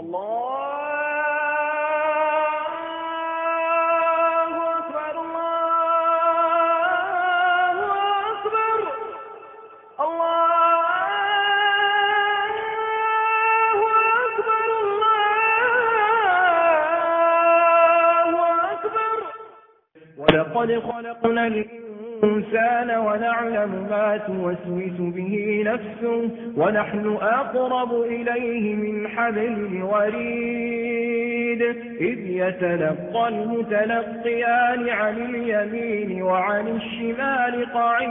ولقد خلقنا الإنسان ونعلم ما توسوس به نفسه ونحن أقرب إليه من حبل الوريد إذ يتلقى المتلقيان عن اليمين وعن الشمال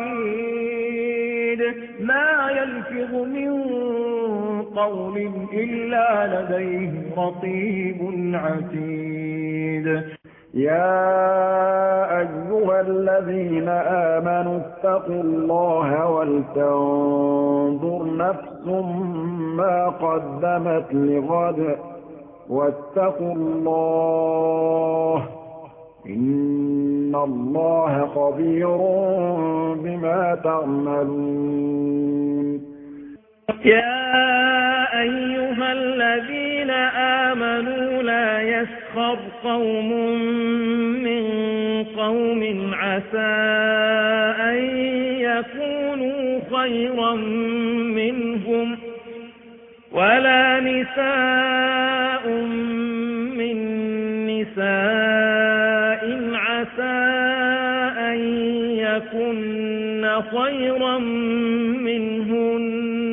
قعيد ما يلفظ من قول إلا لديه رقيب عتيد. يا أيها الذين آمنوا اتقوا الله ولتنظر نفس ما قدمت لغد واتقوا الله إن الله خبير بما تعملون. يا أيها الذين آمنوا لا يسخر قوم من قوم عسى أن يكونوا خيرا منهم ولا نساء من نساء عسى أن يكن خيرا منهن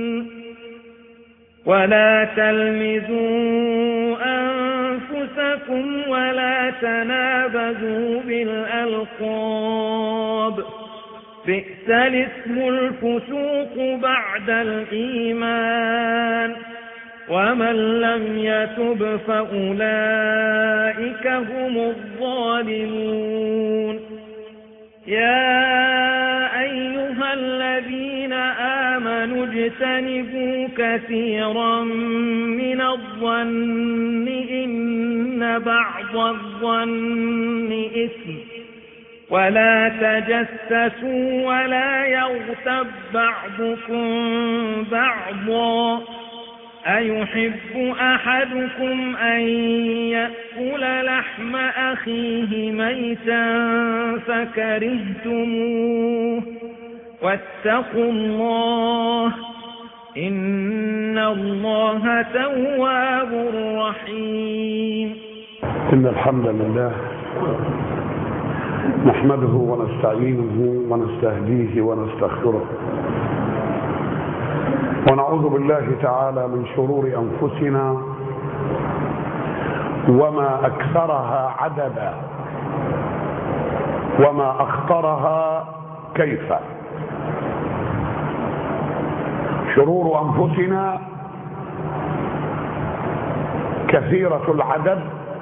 ولا تلمزوا أنفسكم ولا تنابزوا بالألقاب بئس الاسم الفسوق بعد الإيمان ومن لم يتب فأولئك هم الظالمون. يا أيها الذين آمنوا اجتنبوا كثيرا من الظن إن بعض الظن إثم ولا تجسسوا ولا يغتب بعضكم بعضا أيحب أحدكم أن يأكل لحم أخيه ميتا فكرهتموه واتقوا الله إن الله تواب رحيم. إن الحمد لله نحمده ونستعينه ونستهديه ونستغفره ونعوذ بالله تعالى من شرور أنفسنا وما أكثرها عددا وما أخطرها كيف. شرور أنفسنا كثيرة العدد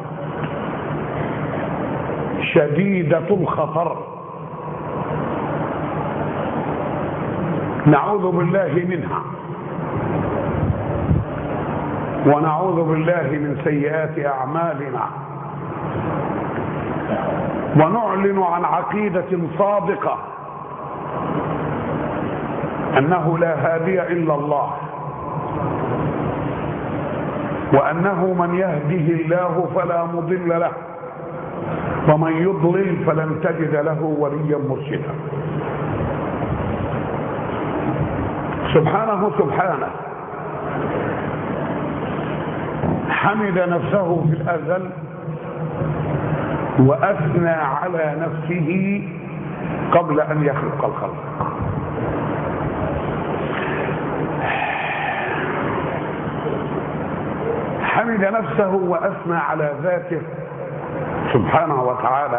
شديدة الخطر نعوذ بالله منها ونعوذ بالله من سيئات أعمالنا ونعلن عن عقيدة صادقة أنه لا هادي إلا الله وأنه من يهده الله فلا مضل له ومن يضلل فلن تجد له وليا مرشدا. سبحانه حمد نفسه في الأزل وأثنى على نفسه قبل أن يخلق الخلق. حمد نفسه وأثنى على ذاته سبحانه وتعالى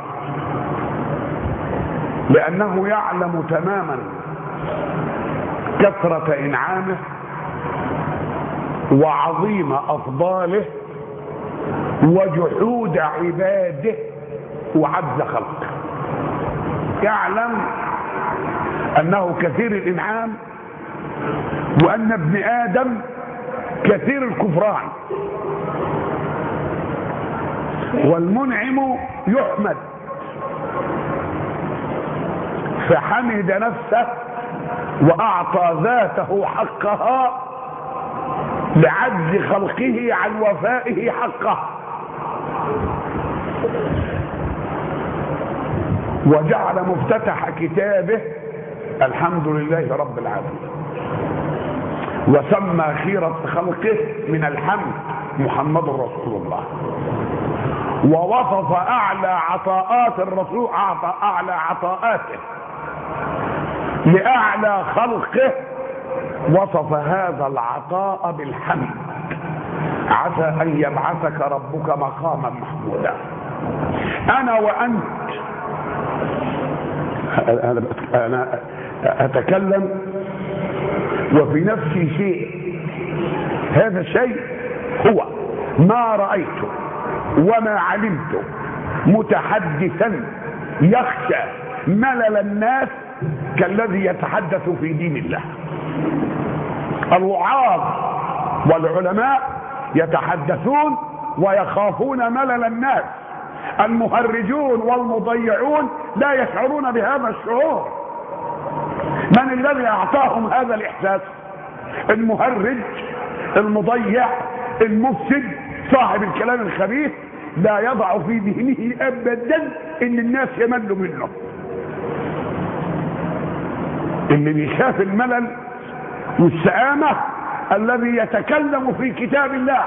لأنه يعلم تماما كثرة إنعامه وعظيم أفضاله وجحود عباده وعجز خلقه. يعلم أنه كثير الإنعام وأن ابن آدم كثير الكفران والمنعم يحمد فحمد نفسه وأعطى ذاته حقها لعجز خلقه عن وفائه حقه، وجعل مفتتح كتابه الحمد لله رب العالمين، وسمى خيرة خلقه من الحمد محمد رسول الله، ووصف أعلى عطاءات الرسول، أعلى عطاءاته لأعلى خلقه، وصف هذا العطاء بالحمد. عسى أن يبعثك ربك مقاما محمودا. أنا وأنت أنا أتكلم وفي نفسي شيء، هذا الشيء هو ما رأيته وما علمته متحدثا يخشى ملل الناس كالذي يتحدث في دين الله. الوعاظ والعلماء يتحدثون ويخافون ملل الناس، المهرجون والمضيعون لا يشعرون بهذا الشعور. من الذي اعطاهم هذا الاحساس؟ المهرج، المضيع، المفسد، صاحب الكلام الخبيث، لا يضع في ذهنه ابدا ان الناس يملوا منه. اللي بيخاف الملل والسآمة الذي يتكلم في كتاب الله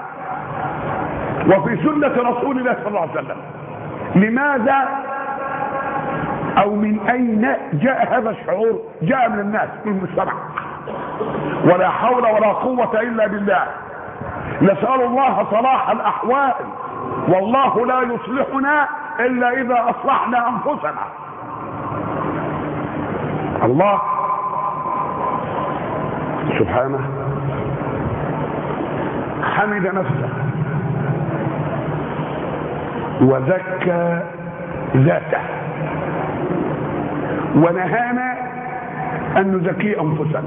وفي سنة رسول الله صلى الله عليه وسلم. لماذا او من اين جاء هذا الشعور؟ جاء من الناس، من المجتمع. ولا حول ولا قوة الا بالله. نسأل الله صلاح الاحوال، والله لا يصلحنا الا اذا اصلحنا انفسنا. الله سبحانه حمد نفسه وزكى ذاته، ونهانا ان نزكي انفسنا،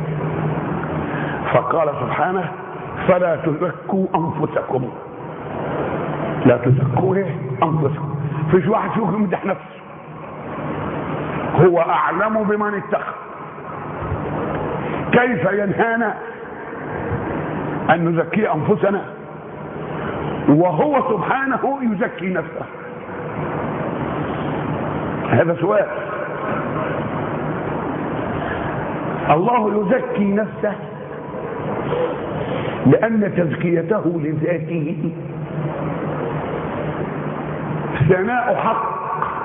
فقال سبحانه فلا تزكوا انفسكم. لا تزكوا انفسكم. فيش واحد فيكم يمدح نفسه، هو اعلم بمن اتخذ. كيف ينهانا ان نزكي انفسنا وهو سبحانه يزكي نفسه؟ هذا سؤال. الله يزكي نفسه لان تزكيته لذاته ثناء حق،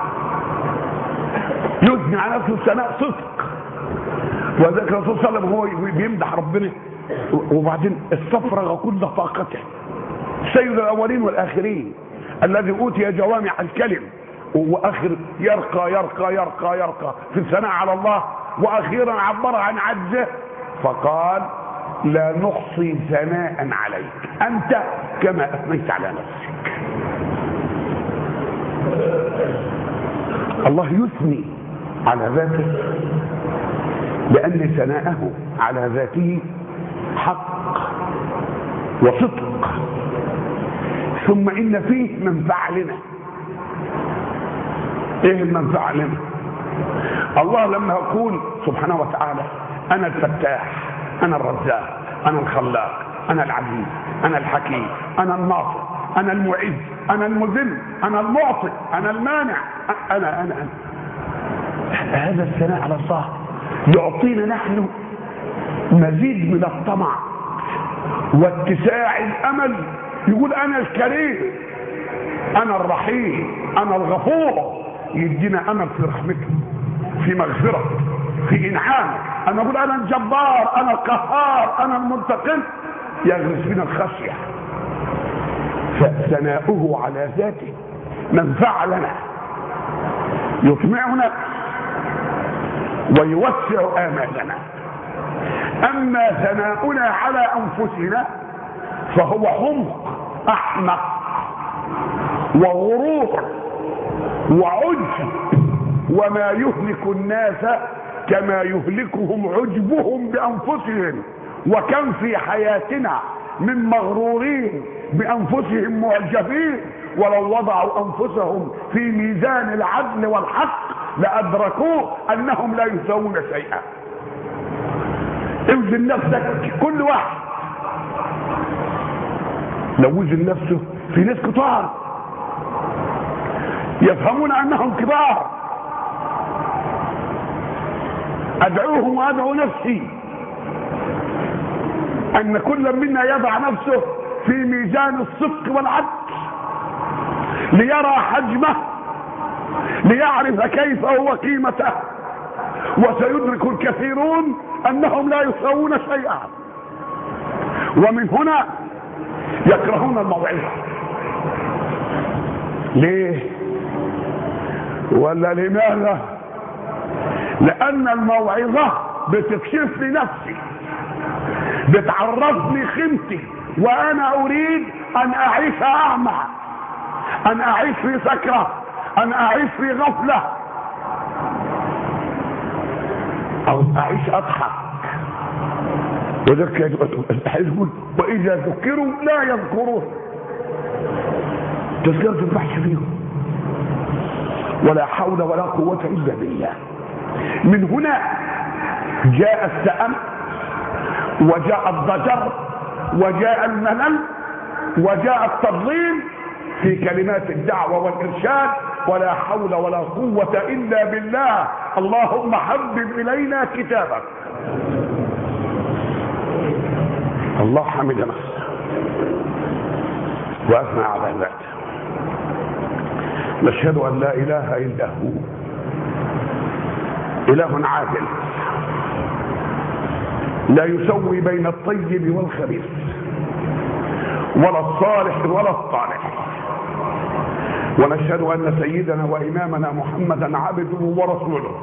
يثني على نفسه ثناء صدق. وذلك الرسول صلى الله عليه وسلم هو بيمدح ربنا وبعدين استفرغ كل طاقته، سيد الاولين والاخرين الذي اوتي جوامع الكلم، واخر يرقى يرقى يرقى يرقى في الثناء على الله، واخيرا عبر عن عجزه فقال لا نحصي ثناء عليك انت كما اثنيت على نفسك. الله يثني على ذاته لأن ثناءه على ذاته حق وصدق. ثم إن فيه منفعة لنا. إيه المنفعة لنا؟ الله لما يقول سبحانه وتعالى أنا الفتاح، أنا الرزاق، أنا الخلاق، أنا العزيز، أنا الحكيم، أنا الناصر، أنا المعز، أنا المذل، أنا المعطي، أنا المانع، أنا هذا الثناء على الله يعطينا نحن مزيد من الطمع واتساع الامل. يقول انا الكريم، انا الرحيم، انا الغفور، يدينا امل في رحمته، في مغفرته، في انعامه. انا اقول انا الجبار، انا القهار، انا المنتقم، يغرس فينا الخشيه. فثناؤه على ذاته منفعه لنا، يطمعنا ويوسع آمالنا. أما ثناؤنا على أنفسنا فهو حمق أحمق وغرور وعجب، وما يهلك الناس كما يهلكهم عجبهم بأنفسهم. وكم في حياتنا من مغرورين بأنفسهم معجبين، ولو وضعوا أنفسهم في ميزان العدل والحق لأدركوا أنهم لا يساوون شيئا. اوزن نفسك، كل واحد لو وزن نفسه في ناس كتار يفهمون انهم كبار، ادعوهم وادعو نفسي ان كل منا يضع نفسه في ميزان الصدق والعدل ليرى حجمه، ليعرف كيف هو قيمته، وسيدرك الكثيرون انهم لا يساوون شيئا. ومن هنا يكرهون الموعظة. ليه ولا لماذا؟ لان الموعظة بتكشف لي نفسي، بتعرفني قيمتي، وانا اريد ان اعيش اعمى، ان اعيش في سكرة، ان اعيش في غفلة، او اعيش اضحك. وذلك يقول واذا ذكروا لا يذكرون، تذكرة البحث فيهم، ولا حول ولا قوة الا بالله. من هنا جاء السأم، وجاء الضجر، وجاء الملل، وجاء التضليل في كلمات الدعوة والإرشاد. ولا حول ولا قوة إلا بالله. اللهم حبب إلينا كتابك. الله حمد نفسه وأثنى على ذاته. نشهد أن لا إله إلا هو، إله عادل لا يسوي بين الطيب والخبيث، ولا الصالح ولا الطالح. ونشهد أن سيدنا وإمامنا محمدا عبده ورسوله،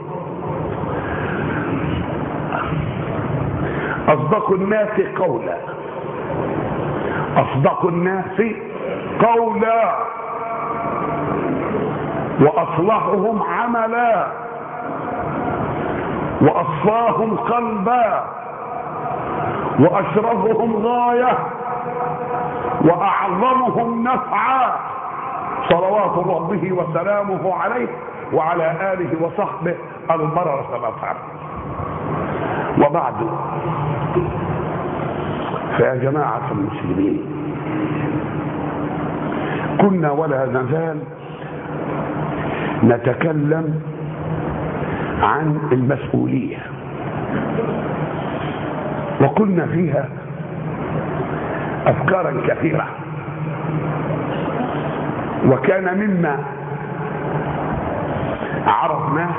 أصدق الناس قولا، أصدق الناس قولا، وأصلحهم عملا، وأصفاهم قلبا، وأشرفهم غاية، وأعظمهم نفعا، صلوات ربه وسلامه عليه وعلى آله وصحبه البررة الأطهار. وبعد، فيا جماعة المسلمين، كنا ولا نزال نتكلم عن المسؤولية، وقلنا فيها أفكارا كثيرة. وكان مما عرفناه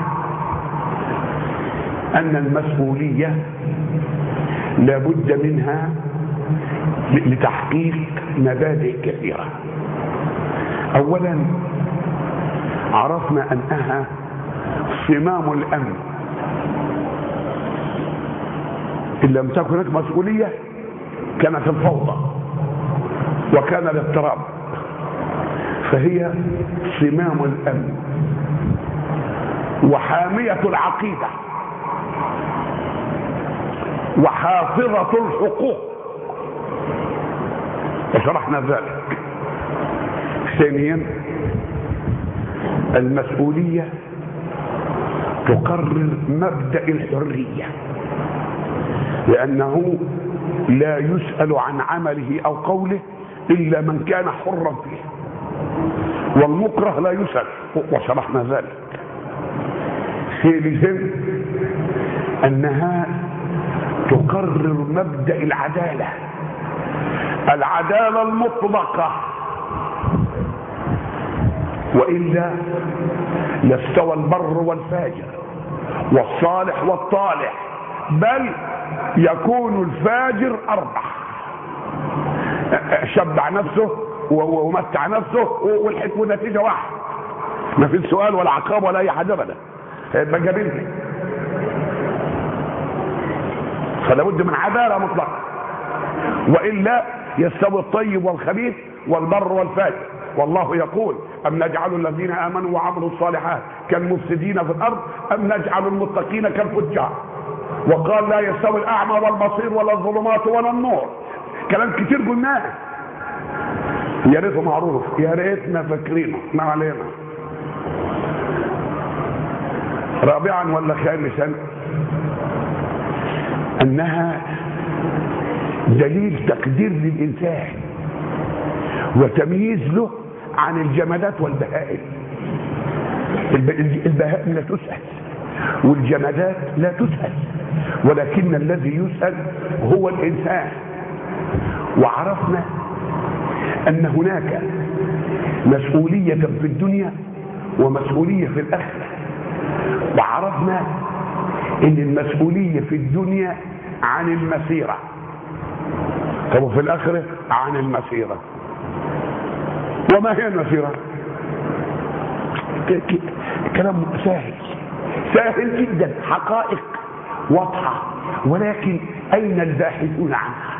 أن المسؤولية لابد منها لتحقيق مبادئ كثيرة. أولا عرفنا أنها صمام الأمن. إن لم تكن هناك مسؤولية كانت الفوضى وكان الاضطراب، فهي صمام الأمن وحامية العقيدة وحافظة الحقوق، وشرحنا ذلك. ثانيا المسؤولية تقرر مبدأ الحرية، لأنه لا يسأل عن عمله أو قوله إلا من كان حرا فيه، والمكره لا يسأل، وشرحنا ذلك. ثالثا أنها تقرر مبدأ العدالة، العدالة المطلقة، وإلا لاستوى البر والفاجر والصالح والطالح، بل يكون الفاجر أربح، شبع نفسه ومتع نفسه والنتيجة واحد، ما في سؤال ولا عقاب ولا أي حاجة أبدا، هيبقى جابلني. فلا بد من عدالة مطلقة، وإلا يستوي الطيب والخبيث والبر والفاجر. والله يقول: أم نجعل الذين آمنوا وعملوا الصالحات كالمفسدين في الأرض أم نجعل المتقين كالفجار. وقال: لا يستوي الأعمى والبصير ولا الظلمات ولا النور. كلام كتير قلناه، يا ريته معروف، يا ريتنا فاكرينه، ما علينا. رابعا ولا خامسا أنها دليل تقدير للإنسان، وتمييز له عن الجمادات والبهائم. البهائم لا تسأل والجمادات لا تسأل، ولكن الذي يسأل هو الإنسان. وعرفنا أن هناك مسؤولية في الدنيا ومسؤولية في الآخرة، وعرفنا أن المسؤولية في الدنيا عن المسيرة، طب وفي الآخرة عن المسيرة. وما هي المسيرة؟ كلام سهل جدا، حقائق واضحة، ولكن أين الباحثون عنها؟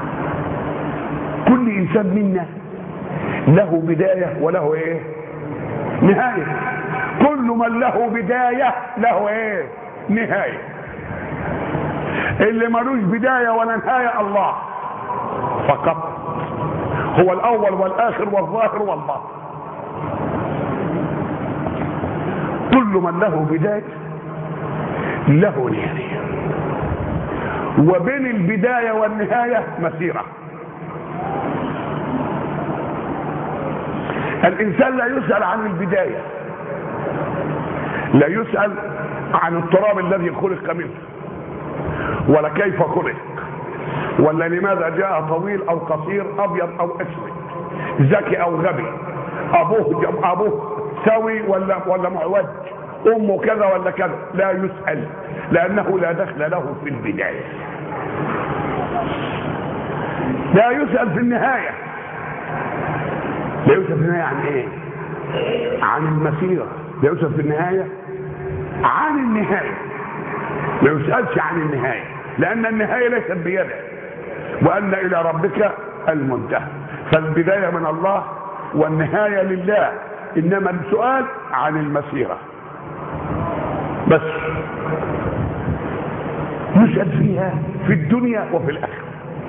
كل إنسان منا له بداية وله إيه؟ نهاية. كل من له بداية له إيه؟ نهاية. اللي ملوش بداية ولا نهاية الله فقط، هو الأول والآخر والظاهر والباطن. كل من له بداية له نهاية، وبين البداية والنهاية مسيرة. الإنسان لا يسأل عن البداية، لا يسأل عن التراب الذي خلق منه، ولا كيف خلق، ولا لماذا جاء طويل أو قصير، أبيض أو أسود، ذكي أو غبي، أبوه سوي ولا معوج، أمه كذا ولا كذا. لا يسأل، لأنه لا دخل له في البداية. لا يسأل في النهاية. لا يسأل في النهاية عن إيه؟ عن المسيرة. لا يسأل في النهاية عن النهاية. ما يسألش عن النهاية، لأن النهاية ليست بيده، وأن إلى ربك المنتهى. فالبداية من الله والنهاية لله، إنما السؤال عن المسيرة بس. يسأل فيها في الدنيا وفي الآخرة.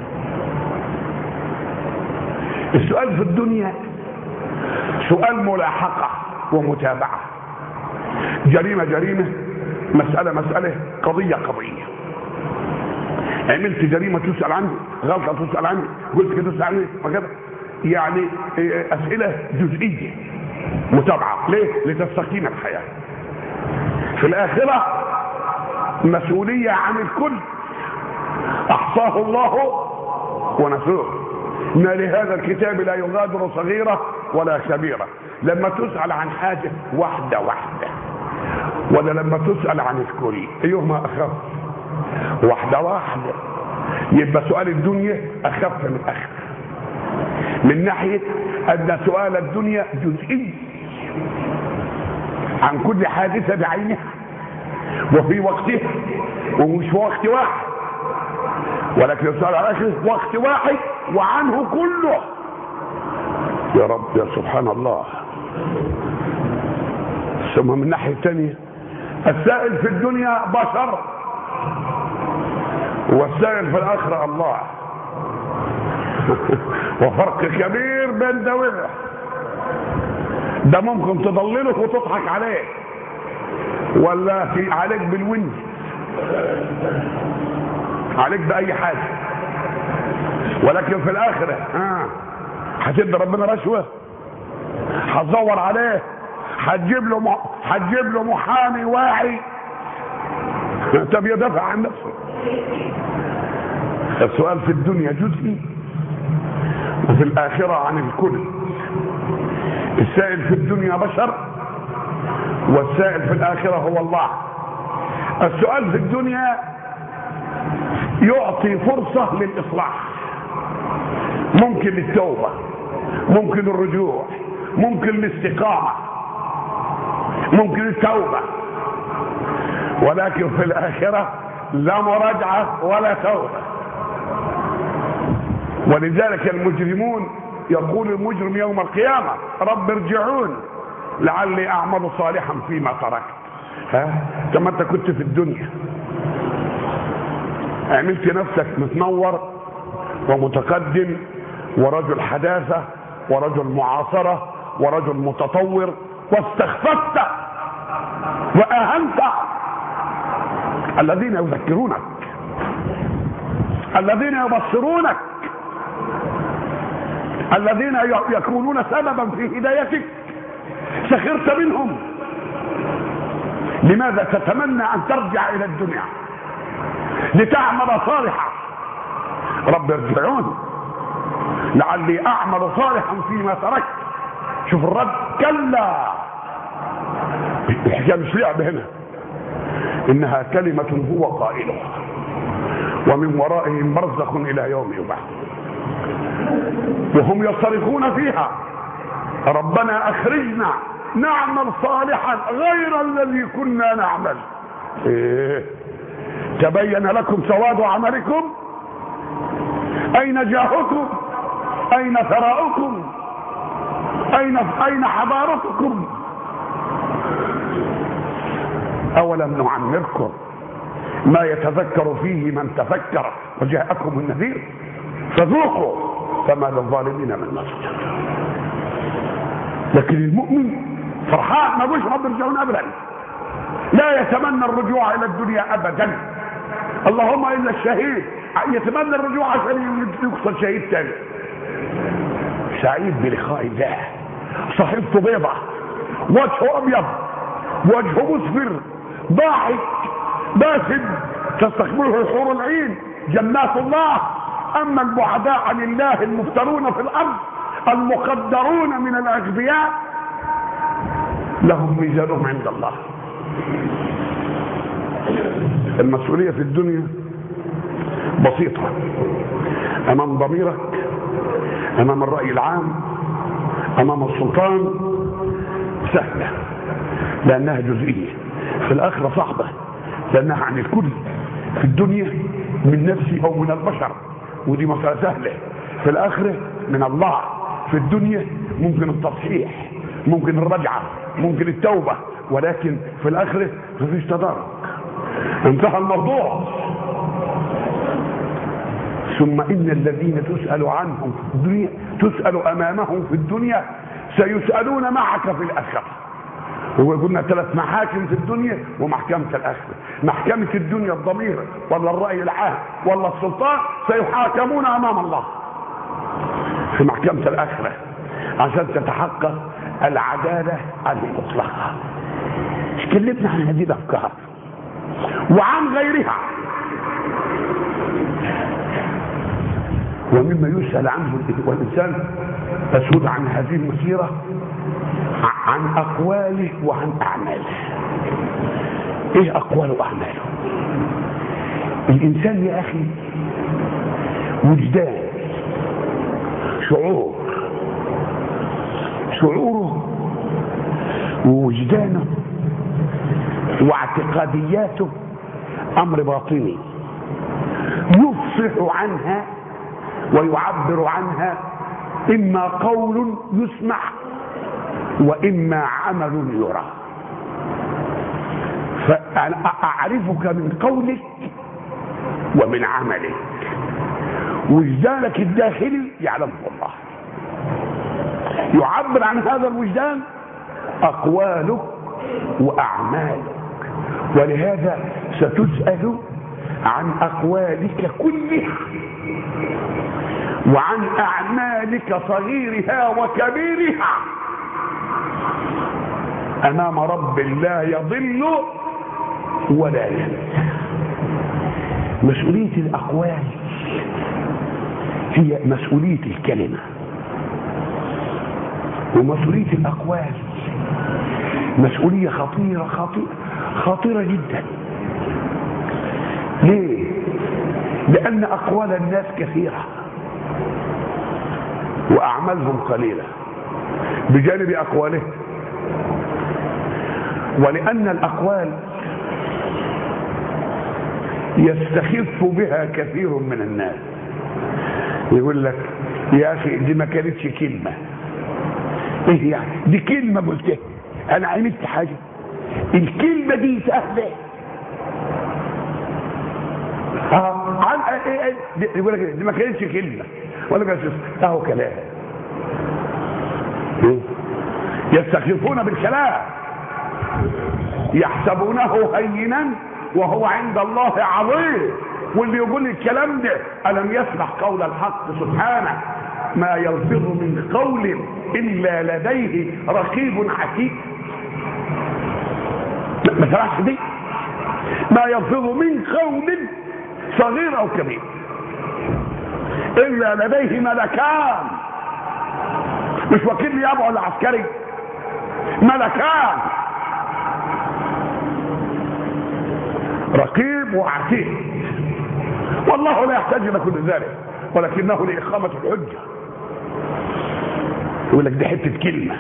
السؤال في الدنيا سؤال ملاحقة ومتابعة، جريمة جريمة، مسألة، قضية قضية. عملت جريمة تسأل عنه، غلطة تسأل عنه، قلت كده تسأل عنه وكذا، يعني أسئلة جزئية متابعة. ليه؟ لتستقيم الحياة. في الآخرة مسؤولية عن الكل، أحصاه الله ونسوه. ما لهذا الكتاب لا يغادر صغيرة ولا كبيرة. لما تسأل عن حاجة واحدة ولا لما تسأل عن الكل، أيهما أخف؟ واحدة. يبقى سؤال الدنيا أخف من الآخرة، من ناحية أن سؤال الدنيا جزئي عن كل حادثة بعينها وفي وقتها، ومش في وقت واحد، ولكن السؤال على الآخرة وقت واحد وعنه كله. يا رب يا سبحان الله. ثم من الناحية الثانية السائل في الدنيا بشر، والسائل في الآخرة الله. وفرق كبير بين ده وده. ده ممكن تضلله وتضحك عليه، ولا في عليك بالونج، عليك بأي حاجة. ولكن في الآخرة هتدي ربنا رشوة، هتدور عليه، هتجيب له محامي واعي طب يدافع عن نفسه. السؤال في الدنيا جزئي، وفي الآخرة عن الكل. السائل في الدنيا بشر، والسائل في الآخرة هو الله. السؤال في الدنيا يعطي فرصة للإصلاح، ممكن التوبة، ممكن الرجوع، ممكن الاستقامة، ممكن التوبة. ولكن في الآخرة لا مراجعة ولا توبة. ولذلك المجرمون، يقول المجرم يوم القيامة رب ارجعون لعلي أعمل صالحا فيما تركت. كما أنت كنت في الدنيا عملت نفسك متنور ومتقدم ورجل حداثة ورجل معاصرة ورجل متطور، واستخفت وأهنت الذين يذكرونك، الذين يبصرونك. الذين يكونون سببا في هدايتك سخرت منهم. لماذا تتمنى ان ترجع الى الدنيا لتعمل صالحا؟ رب ارجعون لعلي اعمل صالحا فيما تركت. شوف الرد، كلا. الحكايه مش لعب هنا، انها كلمه هو قائلها ومن ورائهم برزخ الى يوم يبعثون وهم يصرخون فيها ربنا اخرجنا نعمل صالحا غير الذي كنا نعمل. تبين لكم سواد عملكم؟ اين جاهكم؟ اين ثراؤكم؟ اين حضارتكم؟ اولم نعمركم ما يتذكر فيه من تفكر وجاءكم النذير فذوقوا فما للظالمين من نصير. لكن المؤمن فرحان، ما بوش رب ارجعون ابدا، لا يتمنى الرجوع الى الدنيا ابدا. اللهم الا الشهيد يتمنى الرجوع عشان يقتل شهيد تاني. سعيد بلقاء الله، صحيفته بيضة، وجهه ابيض، وجهه مسفر، ضاحك باسم تستقبله الحور العين، جنات الله. اما البعداء عن الله المفترون في الارض المقدرون من الاغبياء لهم ميزانهم عند الله. المسؤولية في الدنيا بسيطة امام ضميرك، امام الرأي العام، امام السلطان سهلة لانها جزئية. في الاخرة صعبة لانها عن الكل. في الدنيا من نفسي او من البشر، ودي مسألة سهلة. في الاخرة من الله. في الدنيا ممكن التصحيح، ممكن الرجعة، ممكن التوبة، ولكن في الاخرة مفيش تدارك، انتهى الموضوع. ثم ان الذين تسأل عنهم في الدنيا تسأل امامهم في الدنيا سيسألون معك في الاخرة. هو قلنا 3 محاكم في الدنيا ومحكمة الاخرة. محكمة الدنيا الضمير ولا الرأي العام ولا السلطان سيحاكمون امام الله في محكمة الاخرة عشان تتحقق العدالة المطلقة. اتكلمنا عن هذه الافكار وعن غيرها. ومما يسأل عنه والإنسان مسؤول عن هذه المسيرة عن أقواله وعن أعماله. إيه أقواله وأعماله؟ الإنسان يا أخي وجدان، شعوره ووجدانه واعتقادياته أمر باطني يفصح عنها ويعبر عنها إما قول يسمع وإما عمل يرى. فأنا أعرفك من قولك ومن عملك. وجدانك الداخلي يعلمه الله، يعبر عن هذا الوجدان أقوالك وأعمالك. ولهذا ستسأل عن أقوالك كلها وعن أعمالك صغيرها وكبيرها أمام رب لا يضل ولا ينسى. مسؤولية الأقوال هي مسؤولية الكلمة، ومسؤولية الأقوال مسؤولية خطيرة جدا. ليه؟ لأن أقوال الناس كثيرة وأعمالهم قليلة بجانب أقوالهم. ولأن الأقوال يستخف بها كثير من الناس. يقول لك يا أخي دي ما كانتش كلمة. إيه يعني؟ دي كلمة قلتها، أنا عملت حاجة، الكلمة دي سهلة. يقول لك دي ما كانتش كلمة ولا كانتش اهو كلام. يستخفون بالكلام يحسبونه هينا وهو عند الله عظيم. واللي يقول الكلام ده ألم يسمع قول الحق سبحانه ما يلفظ من قول إلا لديه رقيب عتيد. ما سمعتش دي؟ ما يلفظ من قول صغير أو كبير إلا لديه ملكان، مش وكيل نيابة ولا عسكري، ملكان رقيب وعتيد. والله لا يحتاج الى كل ذلك، ولكنه لإقامة الحجة. يقول لك دي حتة كلمة،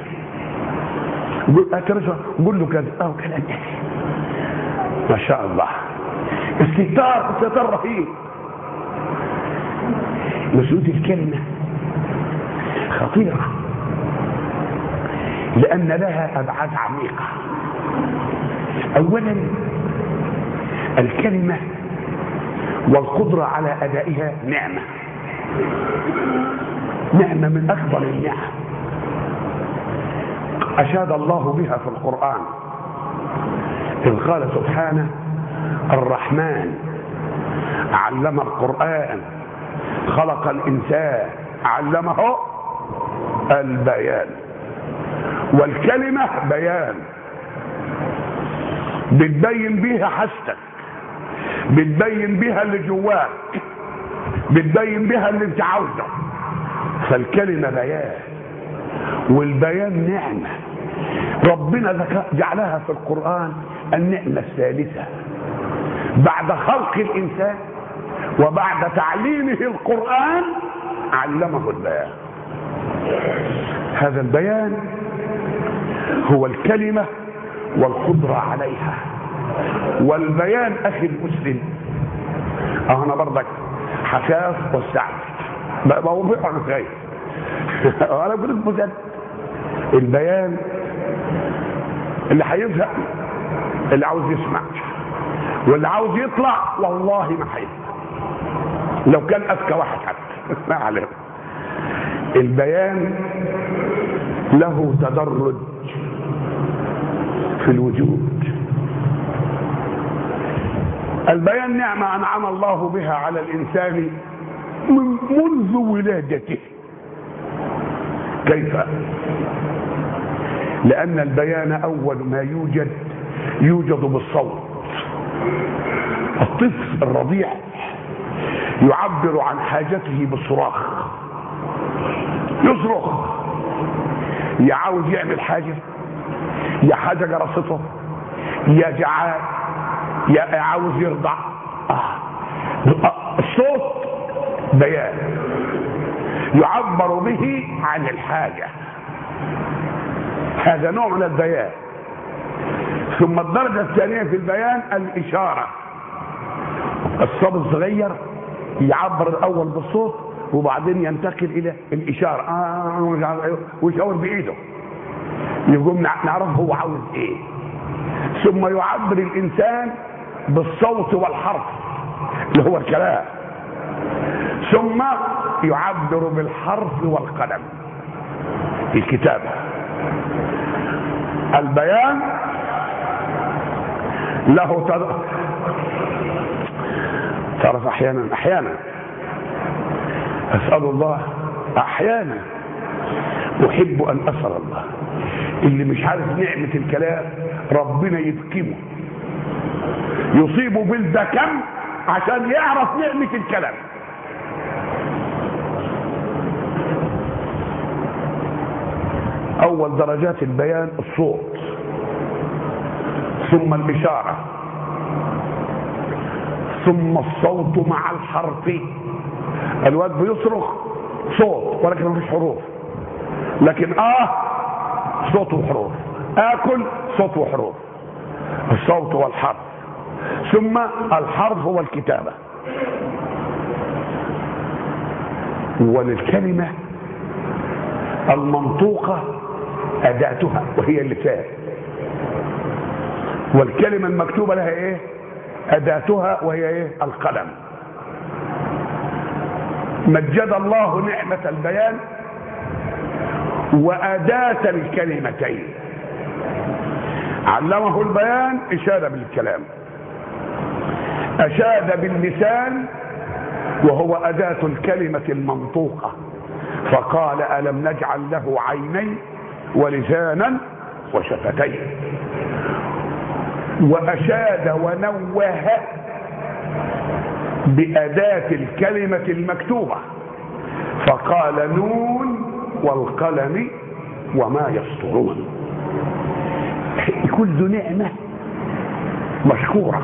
قول له كذا او كلام ما شاء الله. استهتار رهيب. مسؤولية الكلمة خطيرة لأن لها أبعاد عميقة. أولا الكلمة والقدرة على أدائها نعمة من أكبر النعم أشاد الله بها في القرآن إذ قال سبحانه الرحمن علم القرآن خلق الإنسان علمه البيان. والكلمة بيان، بتبين بيها حاجتك، بتبين بيها اللي جواك، بتبين بيها اللي انت عاوزه. فالكلمة بيان، والبيان نعمة ربنا جعلها في القرآن النعمة الثالثة بعد خلق الإنسان وبعد تعليمه القرآن علمه البيان. هذا البيان هو الكلمة والقدرة عليها. والبيان أخي المسلم أنا برضك حكاف والسعد بوضيح أنا خايف أنا قلت مجد. البيان اللي هيفهم، اللي عاوز يسمع، واللي عاوز يطلع والله ما هيطلع لو كان أذكى واحد حتى ما عليه. البيان له تدرج في الوجود. البيان نعمة أنعم الله بها على الإنسان منذ ولادته. كيف؟ لأن البيان أول ما يوجد بالصوت. الطفل الرضيع يعبر عن حاجته بالصراخ، يصرخ، يا عاوز يعمل حاجة، يا حاجة جرسته، يا جعان، يا عاوز يرضع. الصوت بيان يعبر به عن الحاجة، هذا نوع من البيان. ثم الدرجة الثانية في البيان الإشارة. الصبي الصغير يعبر الأول بالصوت وبعدين ينتقل إلى الإشارة ويشاور بإيده يقوم نعرف هو عاوز إيه. ثم يعبر الإنسان بالصوت والحرف اللي هو الكلام، ثم يعبر بالحرف والقلم الكتابة. البيان له تعرف احيانا اسال الله، احيانا احب ان اسال الله اللي مش عارف نعمة الكلام ربنا يبكمه، يصيبه بالبكم عشان يعرف نعمة الكلام. اول درجات البيان الصوت، ثم الاشارة، ثم الصوت مع الحرف. الواد بيصرخ صوت ولكن مفيش حروف، لكن صوت وحروف، اكل صوت وحروف، الصوت والحرف. ثم الحرف هو الكتابة. وللكلمة المنطوقة أداتها وهي اللسان، والكلمة المكتوبة لها ايه؟ أداتها وهي ايه؟ القلم. مجد الله نعمة البيان وأداة الكلمتين. علمه البيان إشاد بالكلام، أشاد باللسان وهو أداة الكلمة المنطوقة، فقال ألم نجعل له عينين ولسانا وشفتين. وأشاد ونوه بأداة الكلمة المكتوبة فقال نون والقلم وما يسطرون. كل نعمة مشكورة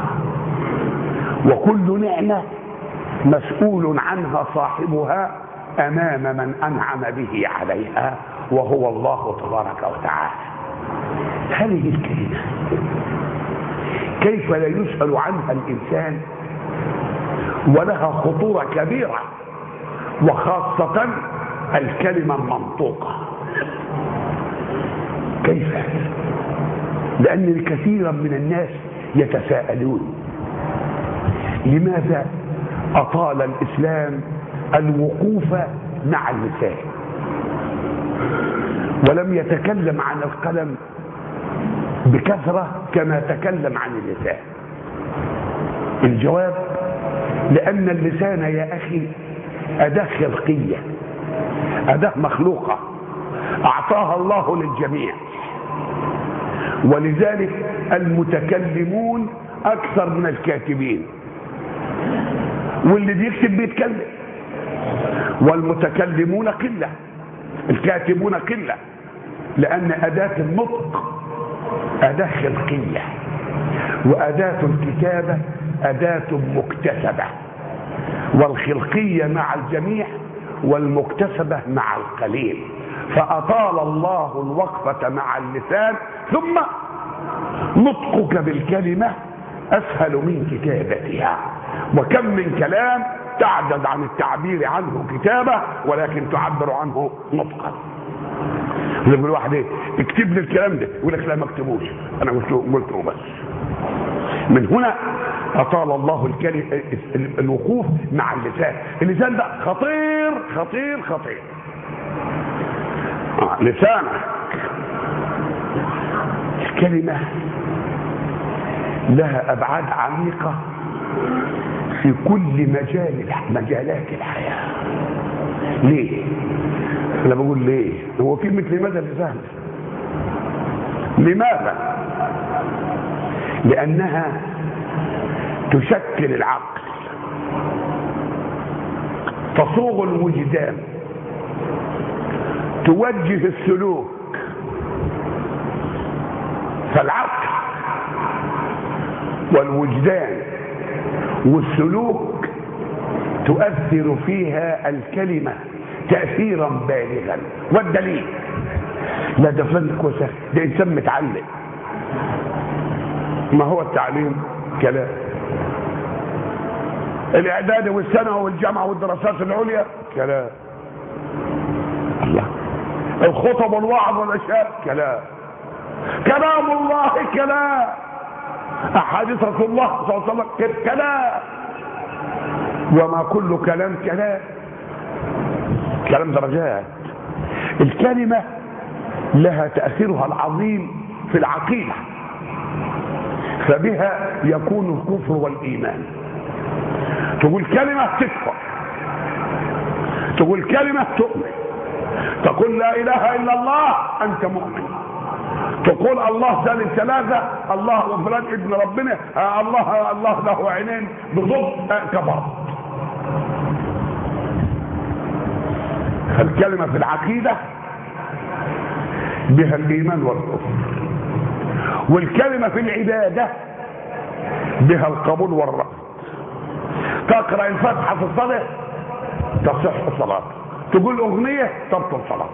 وكل نعمة مسؤول عنها صاحبها أمام من أنعم به عليها وهو الله تبارك وتعالى. هذه الكلمة كيف لا يسأل عنها الإنسان ولها خطورة كبيرة، وخاصة الكلمة المنطوقة. كيف؟ لأن الكثير من الناس يتساءلون لماذا أطال الإسلام الوقوف مع اللسان ولم يتكلم عن القلم بكثرة كما تكلم عن اللسان؟ الجواب: لأن اللسان يا أخي أداة خلقية، أداة مخلوقة أعطاها الله للجميع، ولذلك المتكلمون أكثر من الكاتبين، واللي بيكتب بيتكلم، والمتكلمون قلة، الكاتبون قلة، لأن أداة النطق أداة خلقية، وأداة الكتابة أداة مكتسبة، والخلقية مع الجميع والمكتسبة مع القليل. فأطال الله الوقفة مع اللسان، ثم نطقك بالكلمة أسهل من كتابتها. وكم من كلام تعجز عن التعبير عنه كتابة ولكن تعبر عنه نطقا. يقول واحد ايه اكتب لي الكلام ده، يقول لك لا ما اكتبوش، انا قلته بس. من هنا أطال الله الوقوف مع اللسان. اللسان ده خطير خطير خطير. لسانك الكلمة لها أبعاد عميقة في كل مجالات الحياة. ليه؟ أنا بقول ليه؟ هو كلمة لماذا لسهل؟ لماذا؟ لأنها تشكل العقل، تصوغ الوجدان، توجه السلوك. فالعقل والوجدان والسلوك تؤثر فيها الكلمة تأثيرا بالغا. والدليل: لا ده فلان كوسه، ده إنسان متعلم. ما هو التعليم؟ كلام. الإعداد والثانوي والجامعة والدراسات العليا كلام. الله. الخطب والوعظ والأشياء كلام. كلام الله كلام. أحاديث رسول الله صلى الله عليه وسلم كلام. وما كل كلام كلام. كلام درجات. الكلمة لها تأثيرها العظيم في العقيدة، فبها يكون الكفر والإيمان. تقول كلمة تكفر، تقول كلمة تؤمن، تقول لا إله إلا الله أنت مؤمن، تقول الله ثالث ثلاثة، الله وفلان ابن ربنا، الله له عينين، بضد كفر. فالكلمة في العقيدة بها الإيمان والكفر، والكلمة في العبادة بها القبول والرفض. تقرأ الفاتحة في الصلاة تصح الصلاة، تقول أغنية تبطل صلاة.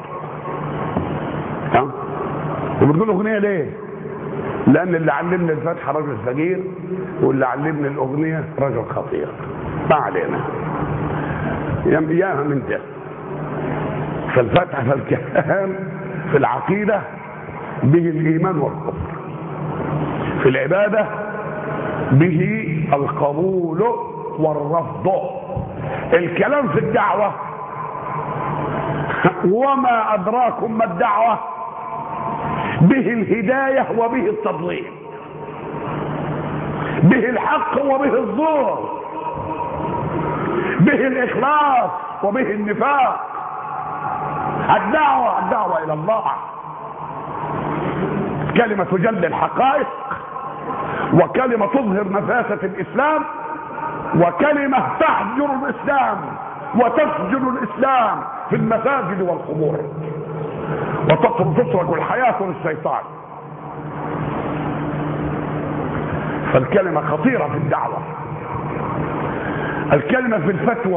وبتقول أغنية ليه؟ لأن اللي علمني الفاتحة رجل فقير، واللي علمني الأغنية رجل خطير. ما علينا ياها من ده. فالفاتحة فالكلام في العقيدة به الإيمان والكفر، في العبادة به القبول والرفض. الكلام في الدعوة وما أدراكم ما الدعوة، به الهداية وبه التضليل، به الحق وبه الزور، به الإخلاص وبه النفاق. الدعوة إلى الله، كلمة تجلي الحقائق، وكلمة تظهر نفاسة الإسلام، وكلمة تحجر الإسلام وتسجن الإسلام في المساجد والقبور، وتترك الحياة للشيطان. فالكلمة خطيرة في الدعوة، الكلمة في الفتوى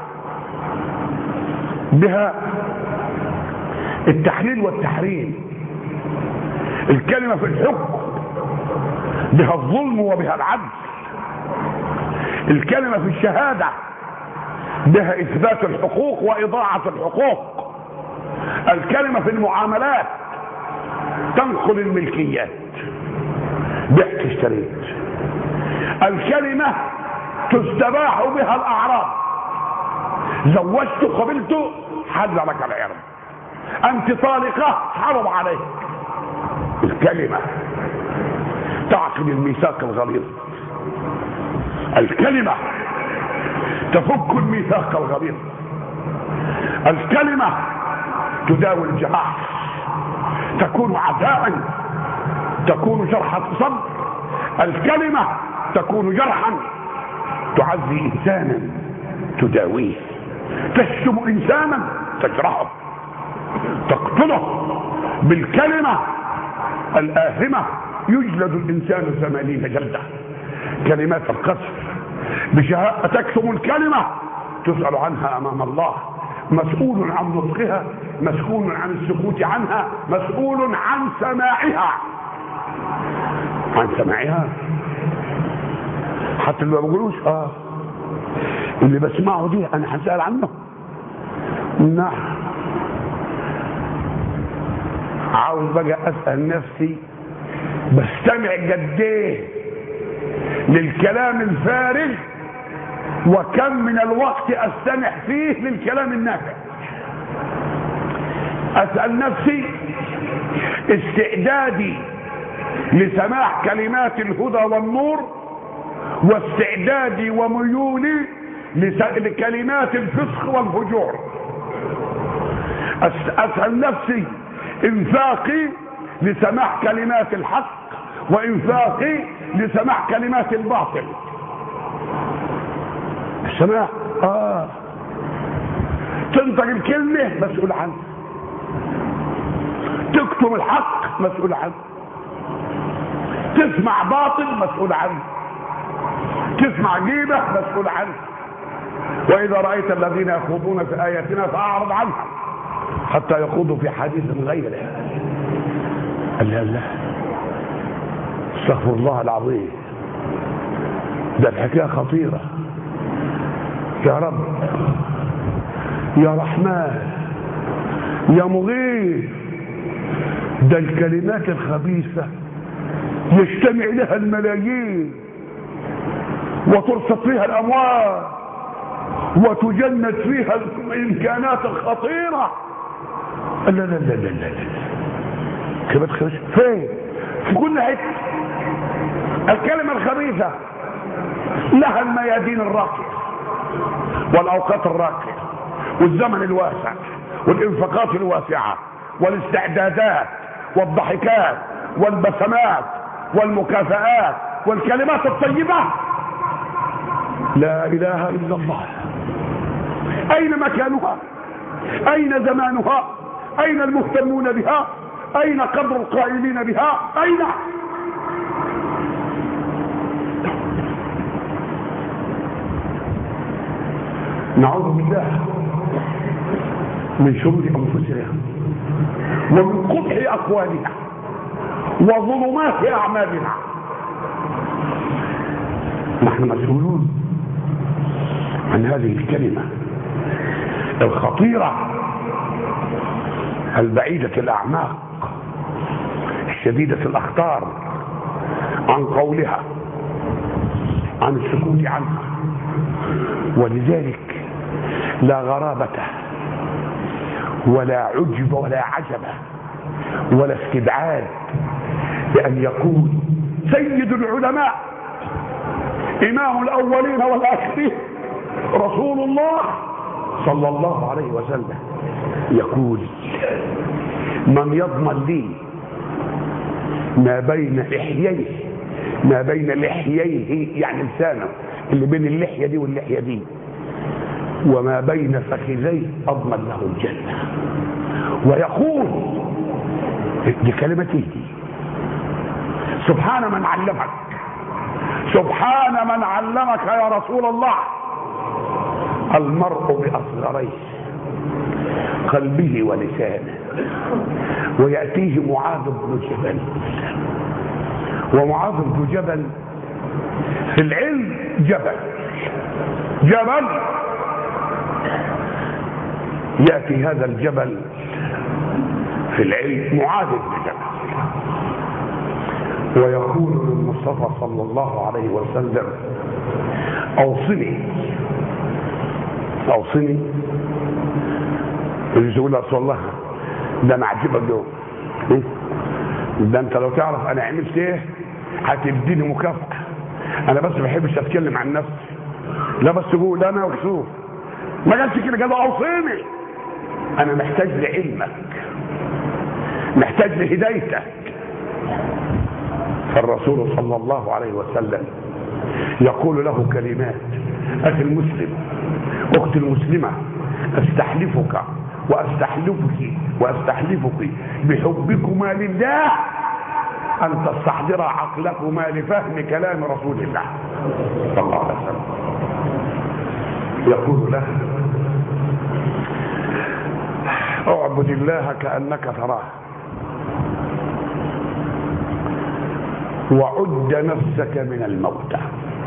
بها التحليل والتحريم، الكلمة في الحكم بها الظلم وبها العدل، الكلمة في الشهادة بها إثبات الحقوق وإضاعة الحقوق، الكلمة في المعاملات تنقل الملكيات، بعت اشتريت، الكلمة تستباح بها الأعراض، زوجت قبلت حل لك العرض، أنت طالقة حرم عليك. الكلمة تعقد الميثاق الغليظ، الكلمة تفك الميثاق الغليظ، الكلمة تداوي الجراح، تكون عزاء، تكون جرحة صبر، الكلمة تكون جرحا تعزي إنسانا تداويه، تشتم إنسانا تجرحه، تقتله بالكلمة الآثمة، يجلد الإنسان 80 جلدة. كلمات القذف تكتم الكلمة تسأل عنها أمام الله، مسؤول عن نطقها، مسؤول عن السكوت عنها، مسؤول عن سماعها، حتى اللي ما بيقولوش اللي بسمعه دي انا هسأل عنه. نعم، عاوز بقى اسأل نفسي بستمع قد ايه للكلام الفارغ، وكم من الوقت استمع فيه للكلام النافع. اسأل نفسي استعدادي لسماع كلمات الهدى والنور، واستعدادي وميولي لكلمات الفسق والفجور. اسأل نفسي انفاقي لسماع كلمات الحق، وانفاقي لسماع كلمات الباطل. السماع تنطق الكلمة مسؤول عنه، تكتم الحق مسؤول عنه، تسمع باطل مسؤول عنه، تسمع غيبة مسؤول عنه. وإذا رأيت الذين يخوضون في آياتنا فأعرض عنهم حتى يخوضوا في حديث غيره. الله استغفر الله العظيم، ده الحكاية خطيرة. يا رب يا رحمن يا مغيث، ده الكلمات الخبيثة يجتمع لها الملايين وترصد فيها الأموال وتجند فيها الإمكانات الخطيرة. لا لا لا لا لا كيف تخرج فين؟ في كل حته. الكلمة الخبيثة لها الميادين الراقية والأوقات الراقية والزمن الواسع والإنفاقات الواسعة والاستعدادات والضحكات والبسمات والمكافآت والكلمات الطيبة. لا إله إلا الله. أين مكانها؟ أين زمانها؟ أين المهتمون بها؟ أين قدر القائلين بها؟ أين؟ نعوذ بالله من شرور أنفسنا ومن قبح أقوالنا وظلمات أعمالنا. نحن مسؤولون عن هذه الكلمة الخطيرة البعيدة الأعماق الشديدة الأخطار، عن قولها، عن السكوت عنها. ولذلك لا غرابة ولا عجب ولا عجب ولا استبعاد بأن يكون سيد العلماء إمام الأولين والآخرين رسول الله صلى الله عليه وسلم يقول من يضمن لي ما بين لحييه يعني لسانه اللي بين اللحية دي واللحية دي وما بين فخذيه أضمن له الجنة. ويقول دي كلمتي دي سبحان من علمك، سبحان من علمك يا رسول الله المرء بأصغريه قلبه ولسانه. ويأتيه معاذ بن جبل، ومعاذ بن جبل في العلم جبل يأتي هذا الجبل في العلم معاذ بن جبل ويقول للمصطفى صلى الله عليه وسلم أوصني. يقول له رسول الله ده انا عجبك ده انت لو تعرف انا عملت ايه هتديني مكافأة. انا بس ما بحبش اتكلم عن نفسي، لا بس قول انا مكسوف. ما قالش كده، قال اوصيني، انا محتاج لعلمك، محتاج لهدايتك. فالرسول صلى الله عليه وسلم يقول له كلمات: اخي المسلم، اختي المسلمة، استحلفك واستحلفك بحبكما لله ان تستحضر عقلكما لفهم كلام رسول الله صلى الله عليه وسلم. يقول له: اعبد الله كأنك تراه، وعد نفسك من الموتى.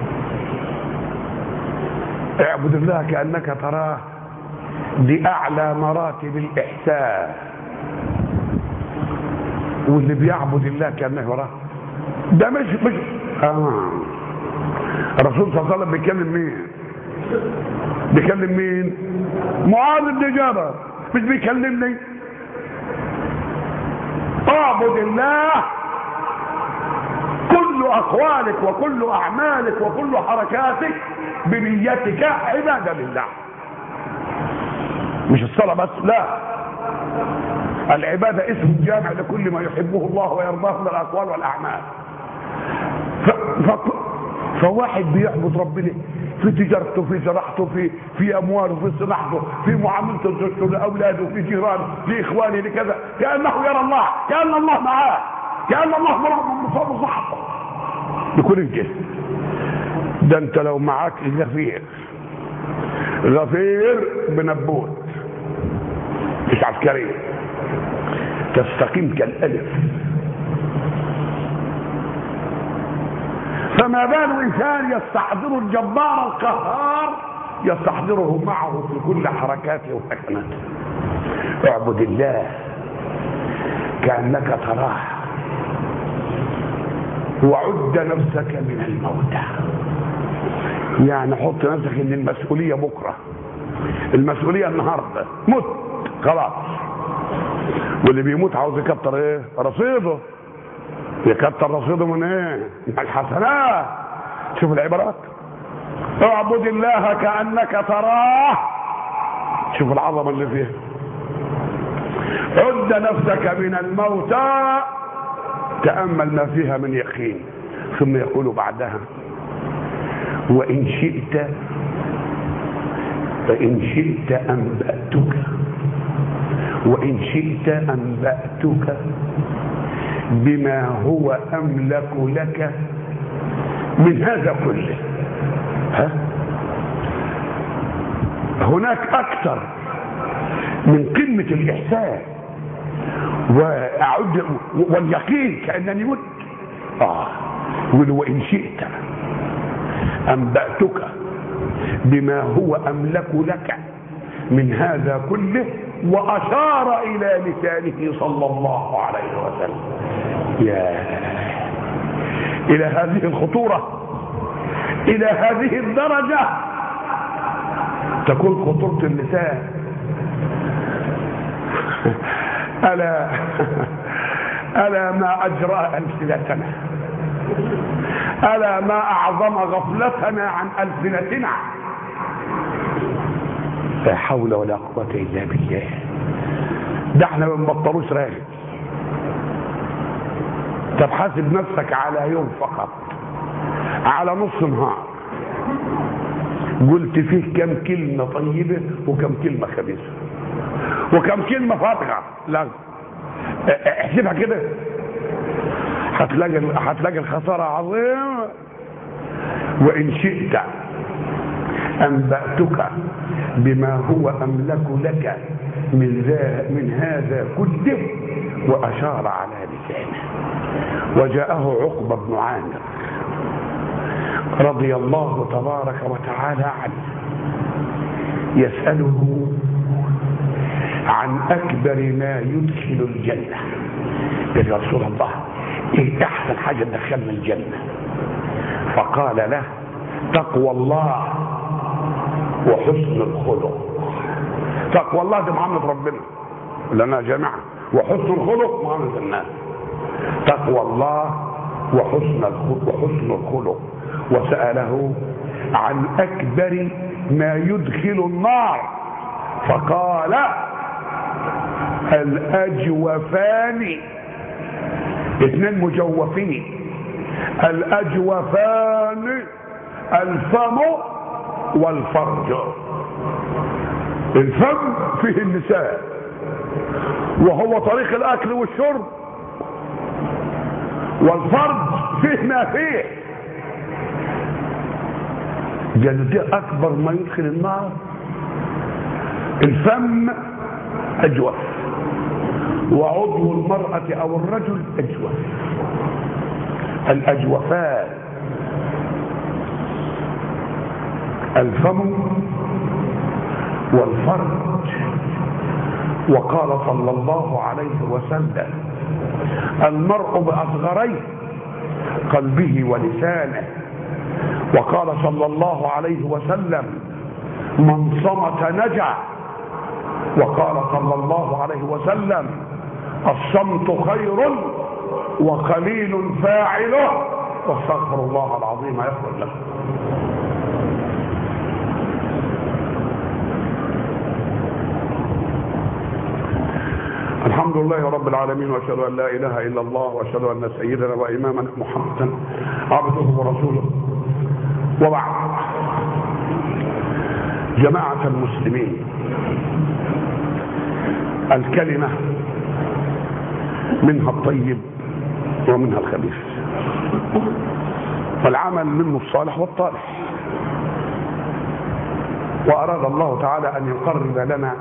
اعبد الله كأنك تراه دي اعلى مراتب الاحسان. واللي بيعبد الله كأنه يراه ده مش الرسول صلى الله عليه وسلم بيكلم مين؟ معاذ بن جبل، مش بيكلمني. اعبد الله كل اقوالك وكل اعمالك وكل حركاتك بنيتك عباده لله، مش الصلاه بس، لا، العباده اسم جامع لكل ما يحبه الله ويرضاه من الاقوال والاعمال. فواحد بيعبد ربنا في تجارته، في زراعته، في امواله، في صناعته، في معاملته لاولاده، في جيرانه، في اخوانه، لكذا، كانه يرى الله، كان الله معاه، كان الله مصاب صحته بكل الجسم. ده انت لو معاك غفير بنبوت مش عسكري تستقيم كالالف، فما بال انسان يستحضر الجبار القهار يستحضره معه في كل حركاته وسكناته. اعبد الله كأنك تراه، وعد نفسك من الموتى. يعني حط نفسك ان المسؤولية بكرة، المسؤولية النهاردة، مت خلاص. واللي بيموت عاوز يكتر ايه؟ رصيده. يكتر رصيده من ايه؟ من الحسنات. شوف العبارات: اعبد الله كأنك تراه، شوف العظمة اللي فيها. عد نفسك من الموتى، تأمل ما فيها من يقين. ثم يقول بعدها: وإن شئت أنبأتك، وإن شئت أنبأتك بما هو أملك لك من هذا كله. هناك أكثر من قمة الإحسان واليقين كأنني مت. وإن شئت أنبأتك بما هو أملك لك من هذا كله، وأشار إلى لسانه صلى الله عليه وسلم. إلى هذه الخطورة، إلى هذه الدرجة تكون خطورة اللسان. ألا ما أجرى ألسنتنا، ألا ما أعظم غفلتنا عن ألسنتنا. لا حول ولا قوة إلا بالله. ده احنا ما بنبطلوش راغب. طب حاسب نفسك على يوم فقط، على نص نهار قلت فيه كم كلمة طيبة وكم كلمة خبيثة وكم كلمة فارغة. لا احسبها كده، هتلاقي الخسارة عظيمة. وإن شئت أنبأتك بما هو أملك لك من هذا كله. وأشار على لسانه. وجاءه عقبة بن عامر رضي الله تبارك وتعالى عنه يسأله عن أكبر ما يدخل الجنة. يا رسول الله إيه أحسن حاجة تدخلنا الجنة؟ فقال له تقوى الله وحسن الخلق. تقوى الله دي معاملة ربنا لنا جميعا، وحسن الخلق معاملة الناس. تقوى الله وحسن الخلق. وسأله عن أكبر ما يدخل النار فقال الأجوفان، اثنين مجوفين، الأجوفان الفم والفرج. الفم فيه النساء وهو طريق الأكل والشرب، والفرج فيه ما فيه. دي أكبر ما يدخل النار. الفم أجوف، وعضو المرأة أو الرجل أجوف. الأجوفان الفم والفرج. وقال صلى الله عليه وسلم المرء بأصغريه قلبه ولسانه. وقال صلى الله عليه وسلم من صمت نجا. وقال صلى الله عليه وسلم الصمت خير وقليل فاعله واستغفر الله العظيم يغفر له. الحمد لله رب العالمين، واشهد ان لا اله الا الله، واشهد ان سيدنا وامامنا محمدا عبده ورسوله. وبعد، جماعة المسلمين، الكلمة منها الطيب ومنها الخبيث، والعمل منه الصالح والطالح. وأراد الله تعالى أن يقرب لنا